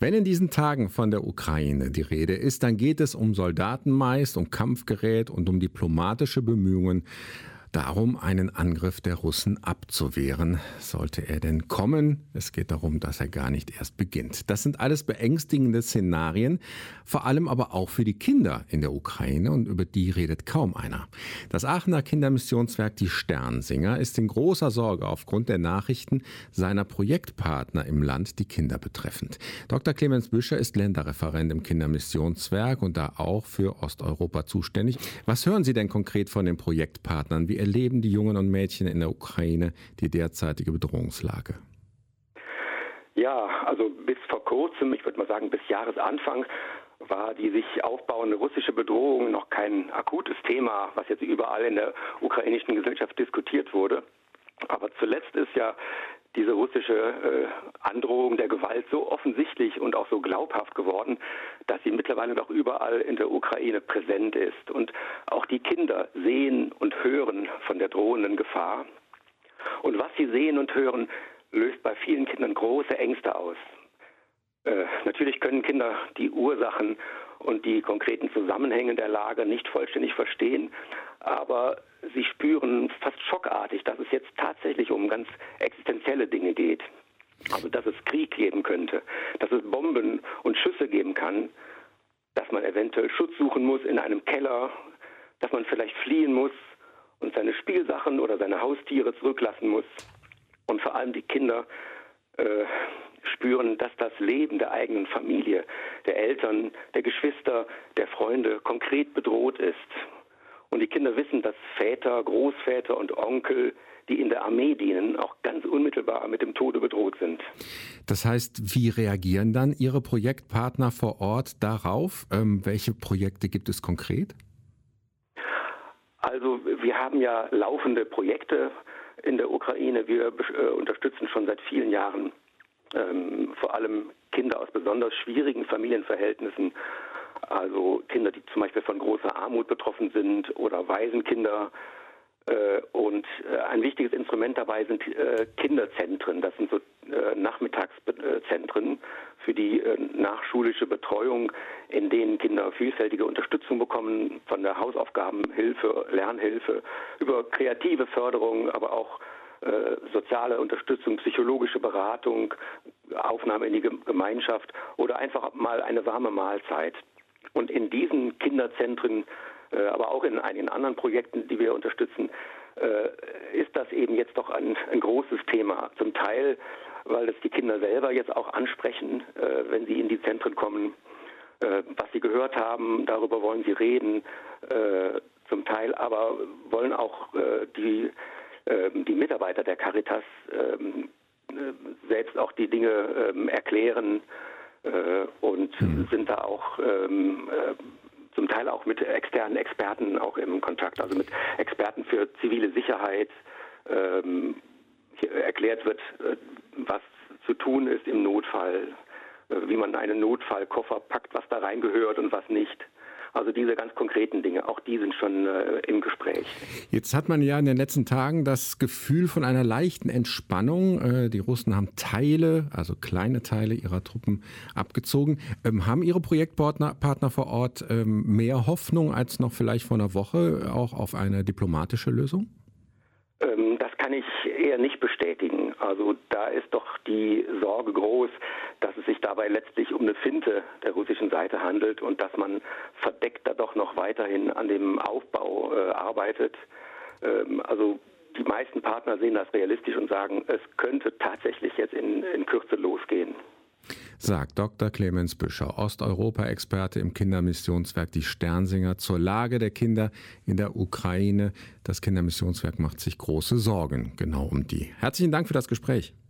Wenn in diesen Tagen von der Ukraine die Rede ist, dann geht es um Soldaten meist, um Kampfgerät und um diplomatische Bemühungen darum, einen Angriff der Russen abzuwehren. Sollte er denn kommen? Es geht darum, dass er gar nicht erst beginnt. Das sind alles beängstigende Szenarien, vor allem aber auch für die Kinder in der Ukraine, und über die redet kaum einer. Das Aachener Kindermissionswerk Die Sternsinger ist in großer Sorge aufgrund der Nachrichten seiner Projektpartner im Land, die Kinder betreffend. Dr. Clemens Büscher ist Länderreferent im Kindermissionswerk und da auch für Osteuropa zuständig. Was hören Sie denn konkret von den Projektpartnern? Wie erleben die Jungen und Mädchen in der Ukraine die derzeitige Bedrohungslage? Ja, also bis vor kurzem, ich würde mal sagen bis Jahresanfang, war die sich aufbauende russische Bedrohung noch kein akutes Thema, was jetzt überall in der ukrainischen Gesellschaft diskutiert wurde. Aber zuletzt ist ja diese russische Androhung der Gewalt so offensichtlich und auch so glaubhaft geworden, dass sie mittlerweile doch überall in der Ukraine präsent ist. Und auch die Kinder sehen und hören von der drohenden Gefahr. Und was sie sehen und hören, löst bei vielen Kindern große Ängste aus. Natürlich können Kinder die Ursachen und die konkreten Zusammenhänge der Lage nicht vollständig verstehen, aber sie spüren fast schockartig, dass es jetzt tatsächlich um ganz existenzielle Dinge geht. Also dass es Krieg geben könnte, dass es Bomben und Schüsse geben kann, dass man eventuell Schutz suchen muss in einem Keller, dass man vielleicht fliehen muss und seine Spielsachen oder seine Haustiere zurücklassen muss. Und vor allem die Kinder spüren, dass das Leben der eigenen Familie, der Eltern, der Geschwister, der Freunde konkret bedroht ist. Und die Kinder wissen, dass Väter, Großväter und Onkel, die in der Armee dienen, auch ganz unmittelbar mit dem Tode bedroht sind. Das heißt, wie reagieren dann Ihre Projektpartner vor Ort darauf? Welche Projekte gibt es konkret? Also wir haben ja laufende Projekte in der Ukraine. Wir unterstützen schon seit vielen Jahren vor allem Kinder aus besonders schwierigen Familienverhältnissen, also Kinder, die zum Beispiel von großer Armut betroffen sind oder Waisenkinder. Und ein wichtiges Instrument dabei sind Kinderzentren. Das sind so Nachmittagszentren für die nachschulische Betreuung, in denen Kinder vielfältige Unterstützung bekommen, von der Hausaufgabenhilfe, Lernhilfe, über kreative Förderung, aber auch soziale Unterstützung, psychologische Beratung, Aufnahme in die Gemeinschaft oder einfach mal eine warme Mahlzeit. Und in diesen Kinderzentren, aber auch in einigen anderen Projekten, die wir unterstützen, ist das eben jetzt doch ein großes Thema. Zum Teil, weil es die Kinder selber jetzt auch ansprechen, wenn sie in die Zentren kommen, was sie gehört haben, darüber wollen sie reden. Zum Teil aber wollen auch die Mitarbeiter der Caritas selbst auch die Dinge erklären und sind da auch zum Teil auch mit externen Experten auch im Kontakt, also mit Experten für zivile Sicherheit. Hier erklärt wird, was zu tun ist im Notfall, wie man einen Notfallkoffer packt, was da reingehört und was nicht. Also diese ganz konkreten Dinge, auch die sind schon im Gespräch. Jetzt hat man ja in den letzten Tagen das Gefühl von einer leichten Entspannung. Die Russen haben Teile, also kleine Teile ihrer Truppen abgezogen. Haben Ihre Projektpartner vor Ort mehr Hoffnung als noch vielleicht vor einer Woche auch auf eine diplomatische Lösung? Das kann ich eher nicht bestätigen. Also da ist doch die Sorge groß, dass es sich dabei letztlich um eine Finte der russischen Seite handelt und dass man verdeckt da doch noch weiterhin an dem Aufbau arbeitet. Also die meisten Partner sehen das realistisch und sagen, es könnte tatsächlich jetzt in Kürze losgehen. Sagt Dr. Clemens Büscher, Osteuropa-Experte im Kindermissionswerk Die Sternsinger zur Lage der Kinder in der Ukraine. Das Kindermissionswerk macht sich große Sorgen genau um die. Herzlichen Dank für das Gespräch.